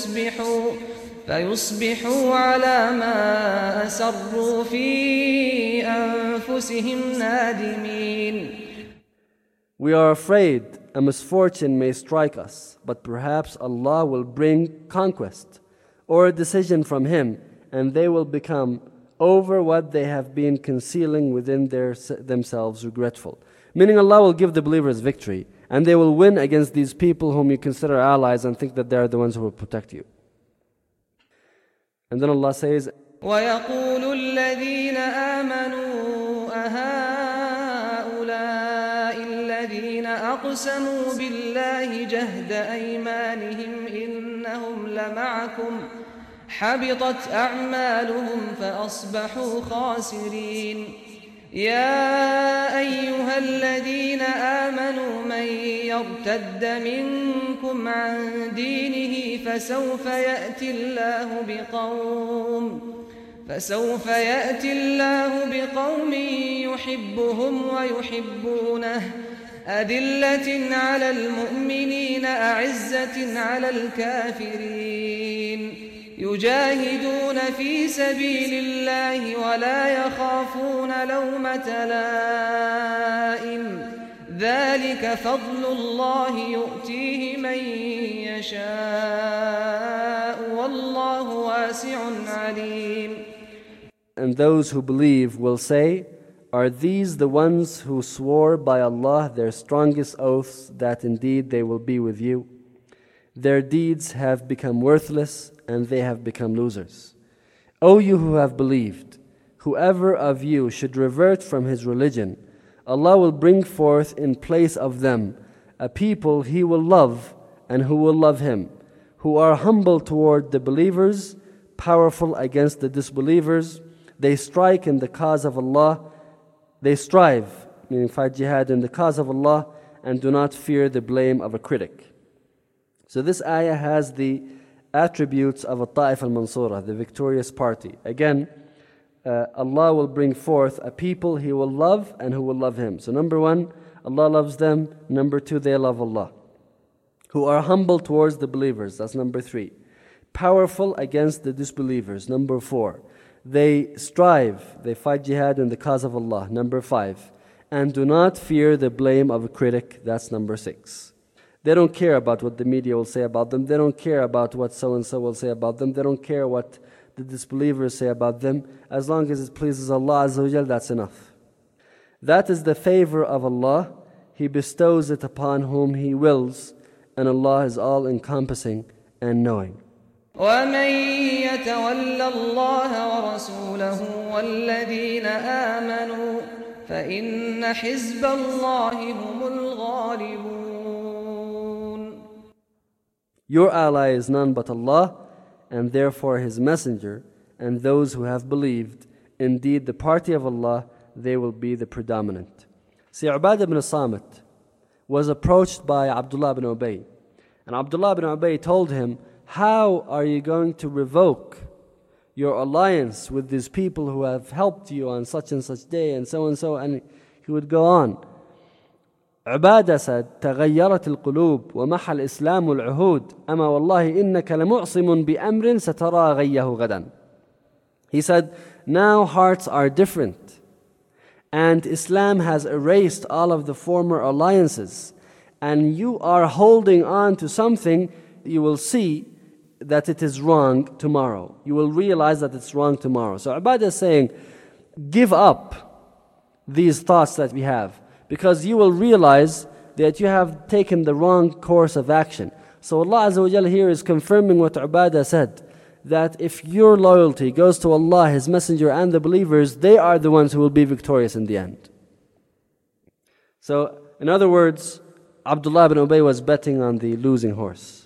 فيصبحوا على ما أسروا في أنفسهم نادمين. We are afraid a misfortune may strike us, but perhaps Allah will bring conquest or a decision from Him, and they will become over what they have been concealing within themselves regretful. Meaning Allah will give the believers victory, and they will win against these people whom you consider allies and think that they are the ones who will protect you. And then Allah says, وَيَقُولُ الَّذِينَ آمَنُوا أَهَؤُلَاءِ الَّذِينَ أَقْسَمُوا بِاللَّهِ جَهْدَ أَيْمَانِهِمْ إِنَّهُمْ لَمَعَكُمْ حَبِطَتْ أَعْمَالُهُمْ فَأَصْبَحُوا خَاسِرِينَ. يا أيها الذين آمنوا من يرتد منكم عن دينه فسوف يأتي الله بقوم يحبهم ويحبونه أذلة على المؤمنين أعزة على الكافرين يجاهدون في سبيل الله ولا يخافون لومة لائم ذلك فضل الله يؤتيه من يشاء والله واسع عليم. And those who believe will say, are these the ones who swore by Allah their strongest oaths that indeed they will be with you? Their deeds have become worthless and they have become losers. O you who have believed, whoever of you should revert from his religion, Allah will bring forth in place of them a people He will love and who will love Him, who are humble toward the believers, powerful against the disbelievers. They strike in the cause of Allah. They strive, meaning fight jihad in the cause of Allah, and do not fear the blame of a critic. So this ayah has the attributes of a Ta'if al-Mansura, the victorious party. Again, Allah will bring forth a people He will love and who will love Him. So number one, Allah loves them. Number two, they love Allah. Who are humble towards the believers. That's number three. Powerful against the disbelievers. Number four. They strive, they fight jihad in the cause of Allah. Number five. And do not fear the blame of a critic. That's number six. They don't care about what the media will say about them. They don't care about what so-and-so will say about them. They don't care what the disbelievers say about them. As long as it pleases Allah Azza wa Jal, that's enough. That is the favor of Allah. He bestows it upon whom He wills, and Allah is all-encompassing and knowing. ومن يتول الله ورسوله والذين آمنوا فإن حزب الله هم الغالبون. Your ally is none but Allah, and therefore His messenger, and those who have believed. Indeed, the party of Allah, they will be the predominant. See, Ubadah ibn Samit was approached by Abdullah ibn Ubay, and Abdullah ibn Ubay told him, how are you going to revoke your alliance with these people who have helped you on such and such day and so, and he would go on. Ubadah said, تغيرت القلوب ومحى الإسلام العهود أما والله إنك لمعصم بأمر سترى غيه غدا. He said, now hearts are different, and Islam has erased all of the former alliances, and you are holding on to something. You will see that it is wrong tomorrow. You will realize that it's wrong tomorrow. So Ubadah is saying, give up these thoughts that we have, because you will realize that you have taken the wrong course of action. So Allah Azza wa Jalla here is confirming what Ubadah said, that if your loyalty goes to Allah, His Messenger and the believers, they are the ones who will be victorious in the end. So in other words, Abdullah ibn Ubay was betting on the losing horse.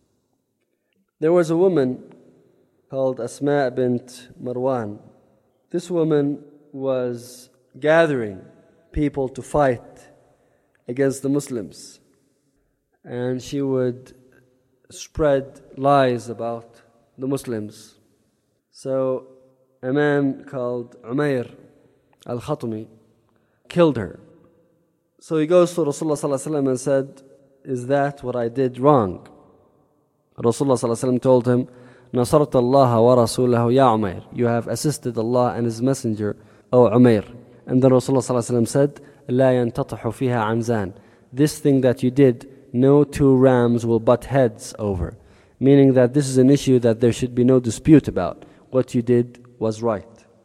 There was a woman called Asma bint Marwan. This woman was gathering people to fight against the Muslims, and she would spread lies about the Muslims. So a man called Umair al-Khatmi killed her. So he goes to Rasulullah sallallahu alaihi wasallam and said, is that what I did wrong? Rasulullah sallallahu alaihi wasallam told him, نصرت الله ورسوله يا عمير. You have assisted Allah and His Messenger, O Umair. And then Rasulullah sallallahu alaihi wasallam said, لا ينتطح فيها عنزان. This thing that you did, no two rams will butt heads over. Meaning that this is an issue that there should be no dispute about. What you did was right.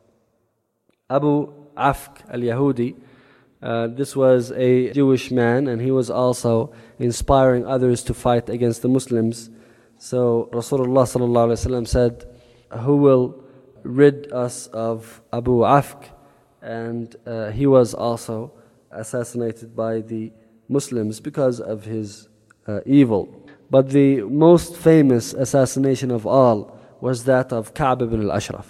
Abu Afk al-Yahudi, this was a Jewish man, and he was also inspiring others to fight against the Muslims. So Rasulullah sallallahu alaihi wasallam said, who will rid us of Abu Afk? And he was also assassinated by the Muslims because of his evil. But the most famous assassination of all was that of Ka'b ibn al-Ashraf.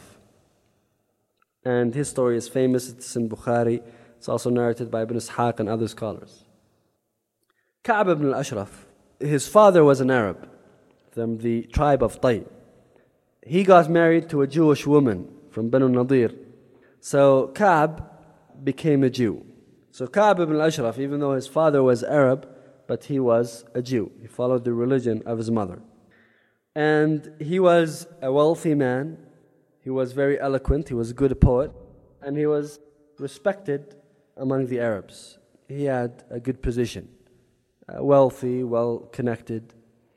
And his story is famous. It's in Bukhari. It's also narrated by Ibn Ishaq and other scholars. Ka'b ibn al-Ashraf, his father was an Arab from the tribe of Tay. He got married to a Jewish woman from Banu Nadir. So Ka'b became a Jew. So Ka'b ibn al-Ashraf, even though his father was Arab, but he was a Jew. He followed the religion of his mother. And he was a wealthy man. He was very eloquent. He was a good poet. And he was respected among the Arabs. He had a good position. Wealthy, well-connected,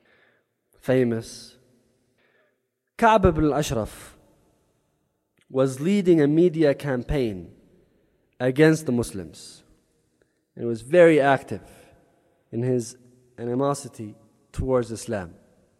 famous. Ka'b ibn al-Ashraf was leading a media campaign against the Muslims. And he was very active in his animosity towards Islam.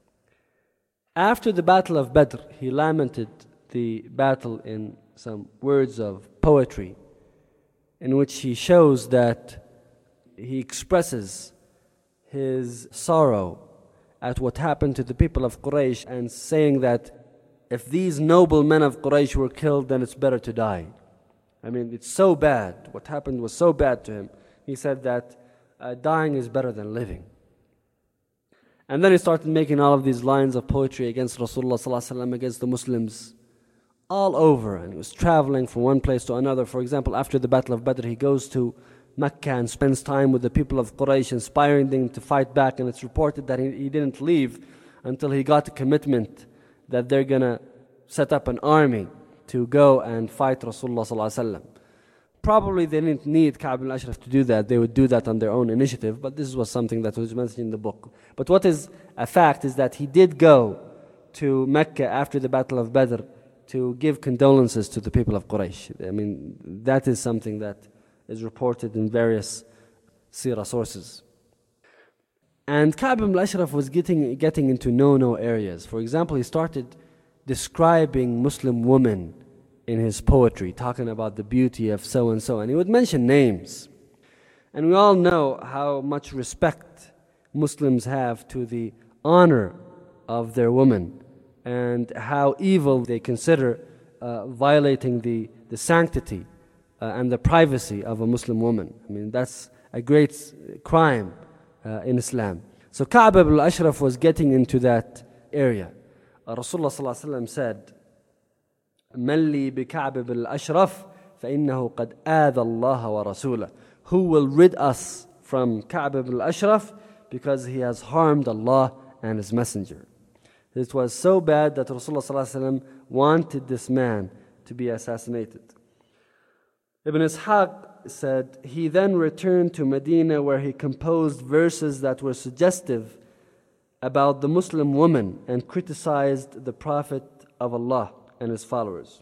After the Battle of Badr, he lamented the battle in some words of poetry, in which he shows that he expresses his sorrow at what happened to the people of Quraysh, and saying that if these noble men of Quraysh were killed, then it's better to die. I mean, it's so bad. What happened was so bad to him. He said that dying is better than living. And then he started making all of these lines of poetry against Rasulullah sallallahu alaihi wasallam, against the Muslims, all over. And he was traveling from one place to another. For example, after the Battle of Badr, he goes to Mecca and spends time with the people of Quraysh, inspiring them to fight back. And it's reported that he didn't leave until he got a commitment that they're going to set up an army to go and fight Rasulullah sallallahu alaihi wasallam. Probably they didn't need Ka'b al-Ashraf to do that. They would do that on their own initiative, but this was something that was mentioned in the book. But what is a fact is that he did go to Mecca after the Battle of Badr to give condolences to the people of Quraysh. I mean, that is something that is reported in various seerah sources. And Ka'b al-Ashraf was getting into no-no areas. For example, he started describing Muslim women in his poetry, talking about the beauty of so-and-so, and he would mention names. And we all know how much respect Muslims have to the honor of their women, and how evil they consider violating the sanctity and the privacy of a Muslim woman. I mean, that's a great crime in Islam. So Ka'b al-Ashraf was getting into that area. Rasulullah ﷺ said, مَنْ لِي بِكَعْبِ بِالْأَشْرَفِ فَإِنَّهُ قَدْ آذَى اللَّهَ وَرَسُولَهُ. Who will rid us from Ka'b al-Ashraf, because he has harmed Allah and His Messenger. It was so bad that Rasulullah ﷺ wanted this man to be assassinated. Ibn Ishaq said, he then returned to Medina, where he composed verses that were suggestive about the Muslim woman and criticized the Prophet of Allah and his followers.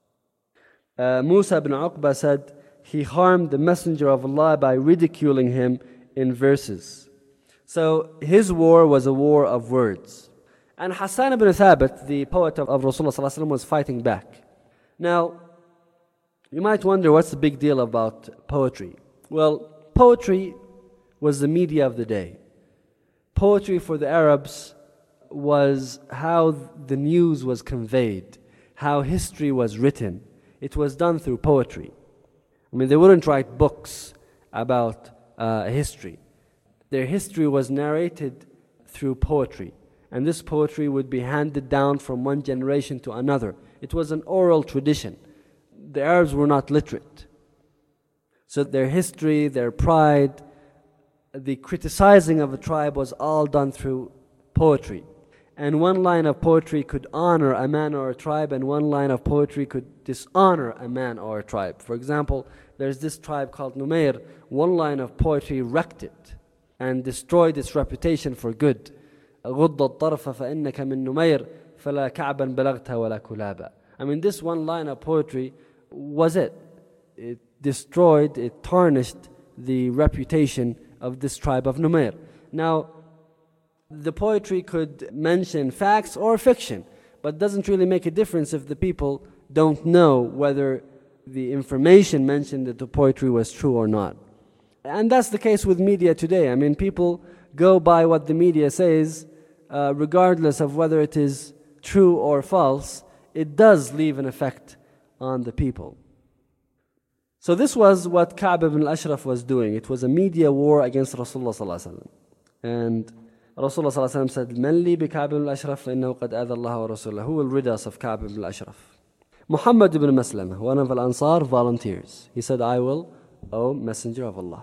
Musa ibn Uqba said, he harmed the Messenger of Allah by ridiculing him in verses. So his war was a war of words. And Hassan ibn Thabit, the poet of Rasulullah ﷺ, was fighting back. Now, you might wonder, what's the big deal about poetry? Well, poetry was the media of the day. Poetry for the Arabs was how the news was conveyed, how history was written. It was done through poetry. I mean, they wouldn't write books about history. Their history was narrated through poetry. And this poetry would be handed down from one generation to another. It was an oral tradition. The Arabs were not literate. So their history, their pride, the criticizing of a tribe was all done through poetry. And one line of poetry could honor a man or a tribe, and one line of poetry could dishonor a man or a tribe. For example, there's this tribe called Numayr. One line of poetry wrecked it and destroyed its reputation for good. غض الطرف فإنك من نمير فلا كعبا بلغتها ولا كلابا. I mean, this one line of poetry was it. It destroyed, it tarnished the reputation of this tribe of Numayr. Now, the poetry could mention facts or fiction, but doesn't really make a difference if the people don't know whether the information mentioned in the poetry was true or not. And that's the case with media today. I mean, people go by what the media says, regardless of whether it is true or false. It does leave an effect on the people. So this was what Ka'b ibn al-Ashraf was doing. It was a media war against Rasulullah sallallahu alaihi wasallam. And Rasulullah sallallahu alaihi wasallam said, "Man li bi Ka'b ibn al-Ashraf fa innahu qad adha Allah wa rasulahu." Who will rid us of Ka'b ibn al-Ashraf? Muhammad ibn Maslama, one of al-Ansar, volunteers. He said, "I will, O Messenger of Allah."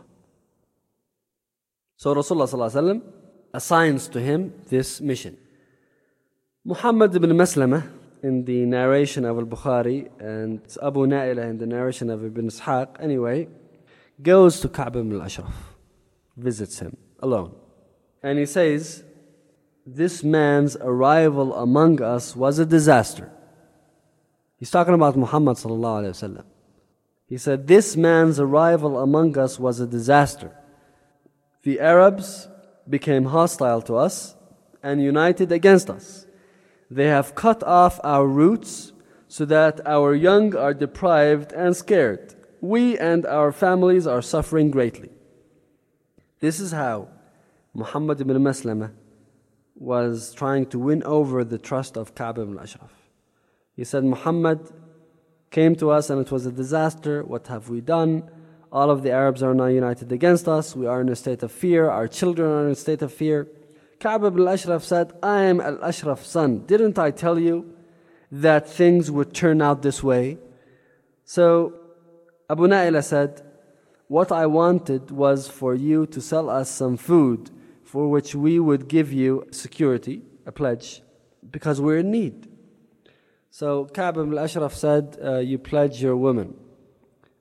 So Rasulullah sallallahu alaihi wasallam assigns to him this mission. Muhammad ibn Maslama, in the narration of al-Bukhari, and Abu Na'ilah in the narration of Ibn Ishaq, anyway, goes to Ka'b ibn al-Ashraf, visits him alone. And he says, this man's arrival among us was a disaster. He's talking about Muhammad sallallahu alaihi wasallam. He said, this man's arrival among us was a disaster. The Arabs became hostile to us and united against us. They have cut off our roots so that our young are deprived and scared. We and our families are suffering greatly. This is how Muhammad ibn Maslama was trying to win over the trust of Ka'b ibn al-Ashraf. He said, Muhammad came to us and it was a disaster. What have we done? All of the Arabs are now united against us. We are in a state of fear. Our children are in a state of fear. Ka'b ibn al-Ashraf said, I am al-Ashraf's son. Didn't I tell you that things would turn out this way? So Abu Na'ilah said, what I wanted was for you to sell us some food for which we would give you security, a pledge, because we're in need. So Ka'b ibn al-Ashraf said, you pledge your woman.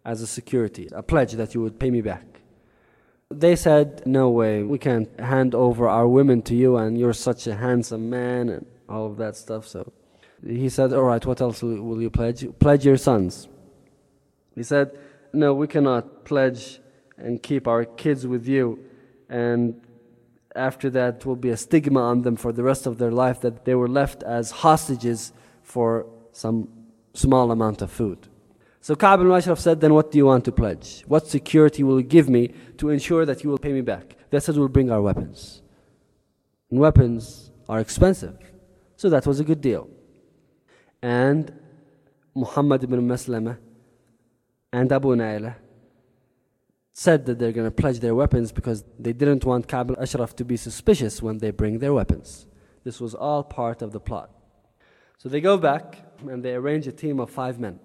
as a security, a pledge that you would pay me back. They said, no way, we can't hand over our women to you, and you're such a handsome man and all of that stuff. So he said, all right, what else will you pledge? Pledge your sons. He said, no, we cannot pledge and keep our kids with you, and after that will be a stigma on them for the rest of their life that they were left as hostages for some small amount of food. So Ka'b ibn Ashraf said, then what do you want to pledge? What security will you give me to ensure that you will pay me back? They said, we'll bring our weapons. And weapons are expensive. So that was a good deal. And Muhammad ibn Maslama and Abu Na'ilah said that they're going to pledge their weapons because they didn't want Ka'b al-Ashraf to be suspicious when they bring their weapons. This was all part of the plot. So they go back and they arrange a team of 5 men.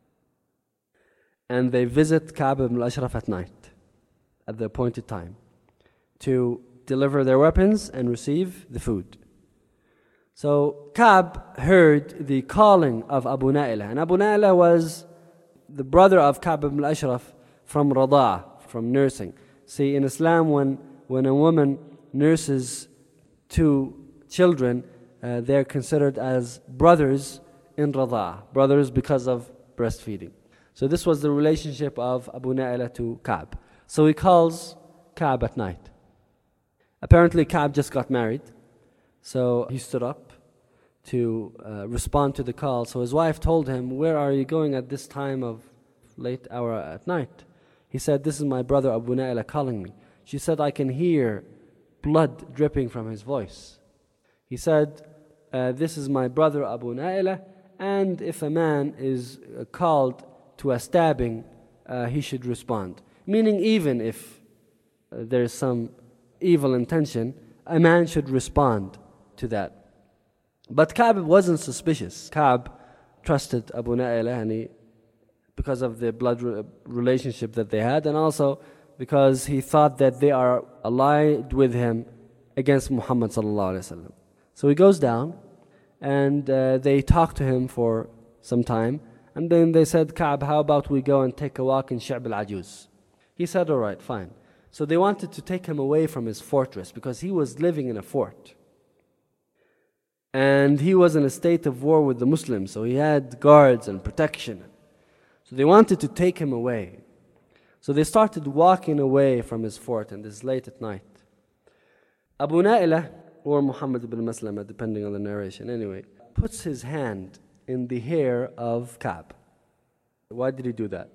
And they visit Ka'b al-Ashraf at night, at the appointed time, to deliver their weapons and receive the food. So Ka'b heard the calling of Abu Na'ilah. And Abu Na'ilah was the brother of Ka'b al-Ashraf from Rada'ah, from nursing. See, in Islam, when a woman nurses 2 children, they're considered as brothers in Rada'ah, brothers because of breastfeeding. So this was the relationship of Abu Na'ilah to Ka'b. So he calls Ka'b at night. Apparently Ka'b just got married, so he stood up to respond to the call. So his wife told him, where are you going at this time of late hour at night? He said, this is my brother Abu Na'ilah calling me. She said, I can hear blood dripping from his voice. He said, this is my brother Abu Na'ilah, and if a man is called to a stabbing, he should respond. Meaning even if there is some evil intention, a man should respond to that. But Ka'b wasn't suspicious. Ka'b trusted Abu Na'ilah, and because of the blood relationship that they had, and also because he thought that they are allied with him against Muhammad sallallahu alaihi wasallam. So he goes down, and they talk to him for some time, and then they said, Ka'b, how about we go and take a walk in Sha'b al-Ajuz? He said, all right, fine. So they wanted to take him away from his fortress because he was living in a fort. And he was in a state of war with the Muslims, so he had guards and protection. So they wanted to take him away. So they started walking away from his fort, and this late at night. Abu Na'ilah, or Muhammad ibn Maslama, depending on the narration anyway, puts his hand in the hair of Ka'b. Why did he do that?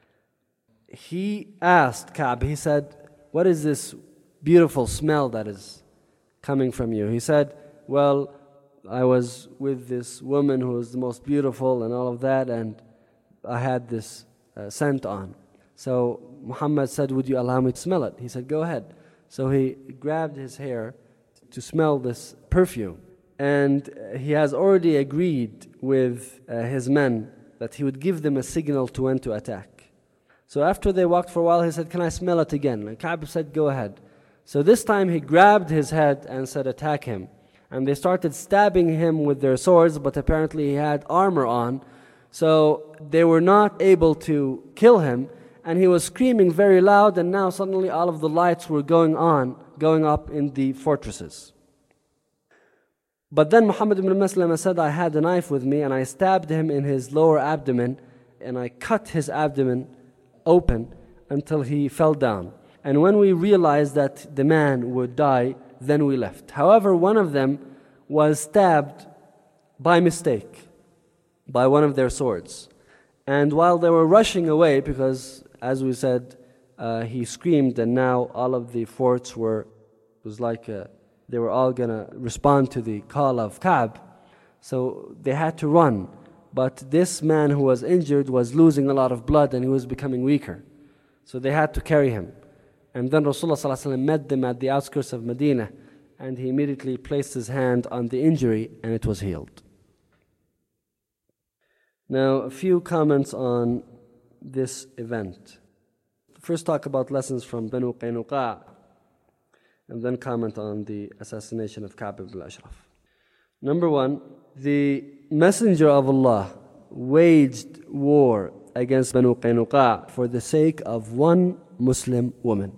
He asked Ka'b, he said, what is this beautiful smell that is coming from you? He said, well, I was with this woman who was the most beautiful and all of that, and I had this scent on. So Muhammad said, would you allow me to smell it? He said, go ahead. So he grabbed his hair to smell this perfume. And he has already agreed with his men that he would give them a signal to when to attack. So after they walked for a while, he said, can I smell it again? And Ka'b said, go ahead. So this time he grabbed his head and said, attack him. And they started stabbing him with their swords, but apparently he had armor on. So they were not able to kill him. And he was screaming very loud, and now suddenly all of the lights were going up in the fortresses. But then Muhammad ibn Maslama said, I had a knife with me, and I stabbed him in his lower abdomen, and I cut his abdomen open until he fell down. And when we realized that the man would die, then we left. However, one of them was stabbed by mistake by one of their swords. And while they were rushing away, because as we said, he screamed, and now all of the forts was like they were all going to respond to the call of Ka'b. So they had to run. But this man who was injured was losing a lot of blood, and he was becoming weaker. So they had to carry him. And then Rasulullah ﷺ met them at the outskirts of Medina, and he immediately placed his hand on the injury, and it was healed. Now, a few comments on this event. First, talk about lessons from Banu Qaynuqa, and then comment on the assassination of Ka'b ibn al-Ashraf. Number one, the Messenger of Allah waged war against Banu Qaynuqa for the sake of one Muslim woman,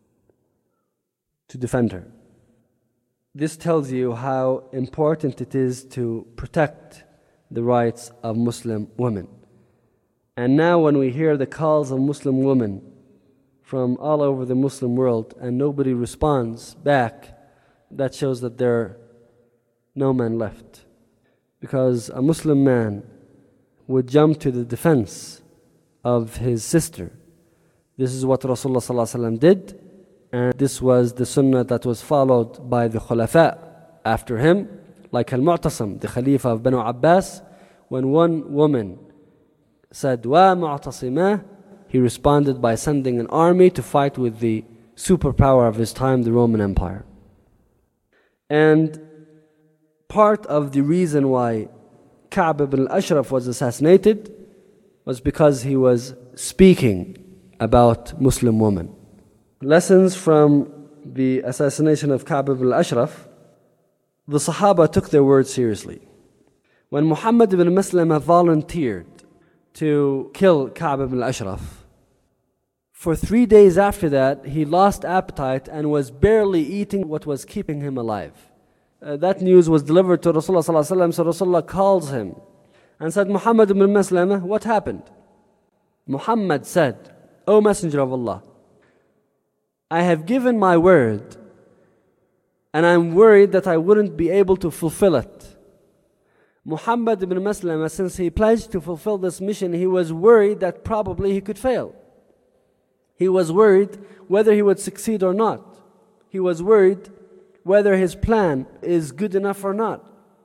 to defend her. This tells you how important it is to protect the rights of Muslim women. And now when we hear the calls of Muslim women from all over the Muslim world and nobody responds back, that shows that there are no men left. Because a Muslim man would jump to the defense of his sister. This is what Rasulullah ﷺ did, and this was the sunnah that was followed by the Khulafa after him, like Al-Mu'tasim, the Khalifa of Banu Abbas. When one woman said, "Wa Mu'tasimah," he responded by sending an army to fight with the superpower of his time, the Roman Empire. And part of the reason why Ka'b ibn al-Ashraf was assassinated was because he was speaking about Muslim women. Lessons from the assassination of Ka'b ibn al-Ashraf: the Sahaba took their words seriously. When Muhammad ibn Maslama volunteered to kill Ka'b ibn al-Ashraf, for 3 days after that, he lost appetite and was barely eating what was keeping him alive. That news was delivered to Rasulullah ﷺ, so Rasulullah calls him and said, "Muhammad ibn Maslama, what happened?" Muhammad said, "O Messenger of Allah, I have given my word and I'm worried that I wouldn't be able to fulfill it." Muhammad ibn Maslama, since he pledged to fulfill this mission, he was worried that probably he could fail. He was worried whether he would succeed or not. He was worried whether his plan is good enough or not.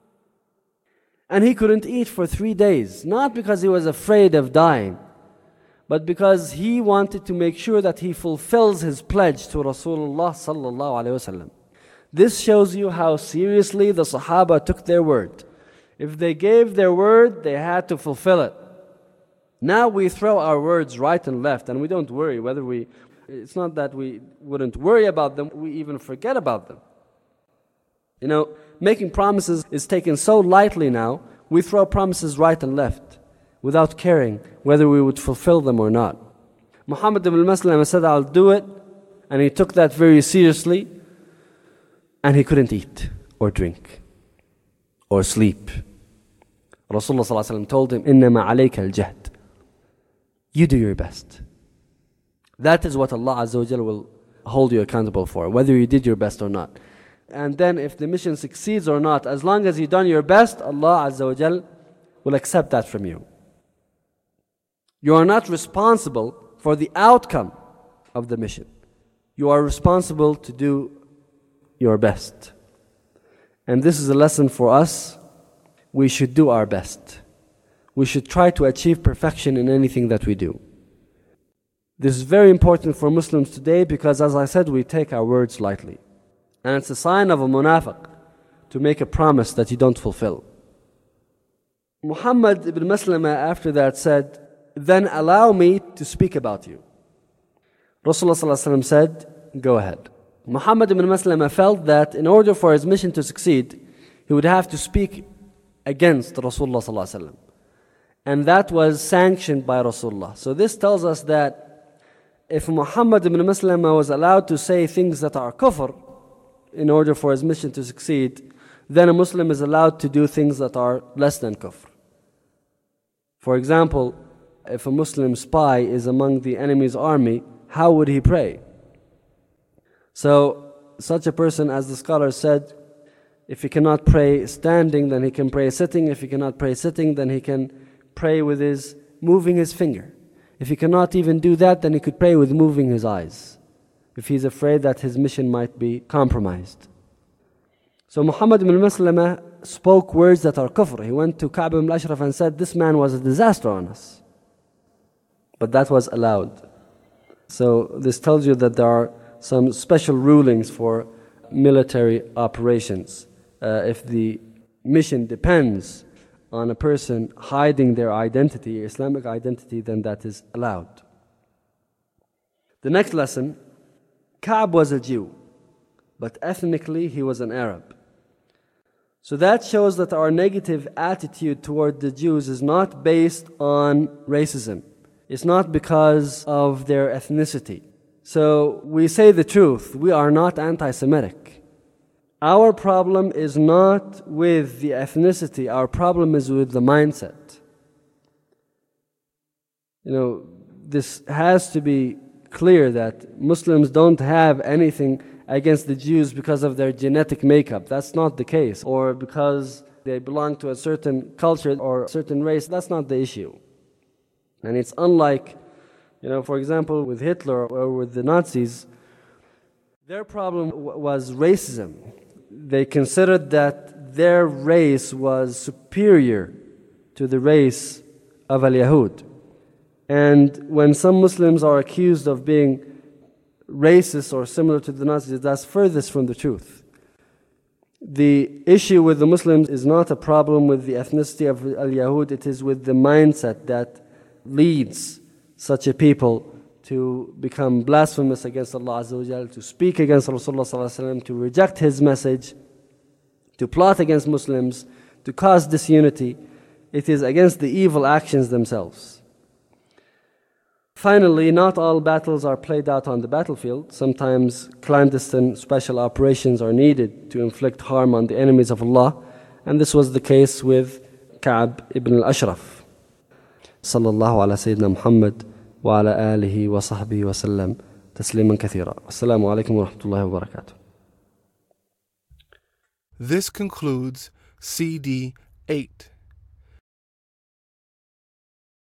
And he couldn't eat for 3 days, not because he was afraid of dying, but because he wanted to make sure that he fulfills his pledge to Rasulullah sallallahu alaihi wasallam. This shows you how seriously the Sahaba took their word. If they gave their word, they had to fulfill it. Now we throw our words right and left, and we don't worry whether it's not that we wouldn't worry about them, we even forget about them. You know, making promises is taken so lightly now, we throw promises right and left without caring whether we would fulfill them or not. Muhammad ibn Maslama said, "I'll do it," and he took that very seriously, and he couldn't eat or drink or sleep. Rasulullah ﷺ told him, "Innama alayka al-jahd." You do your best. That is what Allah Azza wa Jalla will hold you accountable for, whether you did your best or not. And then if the mission succeeds or not, as long as you've done your best, Allah Azza wa Jalla will accept that from you. You are not responsible for the outcome of the mission. You are responsible to do your best. And this is a lesson for us. We should do our best. We should try to achieve perfection in anything that we do. This is very important for Muslims today because, as I said, we take our words lightly. And it's a sign of a munafiq to make a promise that you don't fulfill. Muhammad ibn Maslama after that said, "Then allow me to speak about you." Rasulullah ﷺ said, "Go ahead." Muhammad ibn Maslama felt that in order for his mission to succeed, he would have to speak against Rasulullah ﷺ. And that was sanctioned by Rasulullah. So this tells us that if Muhammad ibn Maslama was allowed to say things that are kufr in order for his mission to succeed, then a Muslim is allowed to do things that are less than kufr. For example, if a Muslim spy is among the enemy's army, how would he pray? So such a person, as the scholar said, if he cannot pray standing, then he can pray sitting. If he cannot pray sitting, then he can pray with moving his finger. If he cannot even do that, then he could pray with moving his eyes, if he's afraid that his mission might be compromised. So Muhammad ibn Maslama spoke words that are kufr. He went to Ka'b ibn al-Ashraf and said, "This man was a disaster on us." But that was allowed. So this tells you that there are some special rulings for military operations. If the mission depends on a person hiding their identity, Islamic identity, then that is allowed. The next lesson: Ka'b was a Jew, but ethnically he was an Arab. So that shows that our negative attitude toward the Jews is not based on racism. it's not because of their ethnicity. So we say the truth, we are not anti-Semitic. Our problem is not with the ethnicity, our problem is with the mindset. This has to be clear that Muslims don't have anything against the Jews because of their genetic makeup. That's not the case. Or because they belong to a certain culture or a certain race. That's not the issue. And it's unlike, for example, with Hitler or with the Nazis, their problem was racism. They considered that their race was superior to the race of al-Yahud. And when some Muslims are accused of being racist or similar to the Nazis, that's furthest from the truth. The issue with the Muslims is not a problem with the ethnicity of al-Yahud, it is with the mindset that leads such a people to become blasphemous against Allah Azza wa Jal, to speak against Rasulullah Sallallahu Alaihi Wasallam, to reject his message, to plot against Muslims, to cause disunity. It is against the evil actions themselves. Finally, not all battles are played out on the battlefield. Sometimes clandestine special operations are needed to inflict harm on the enemies of Allah, and this was the case with Ka'b ibn al-Ashraf. Sallallahu ala Sayyidina Muhammad wa ala alihi wa sahbihi wa sallam tasliman kathira. Assalamu alaikum wa rahmatullahi wa barakatuh. This concludes CD 8.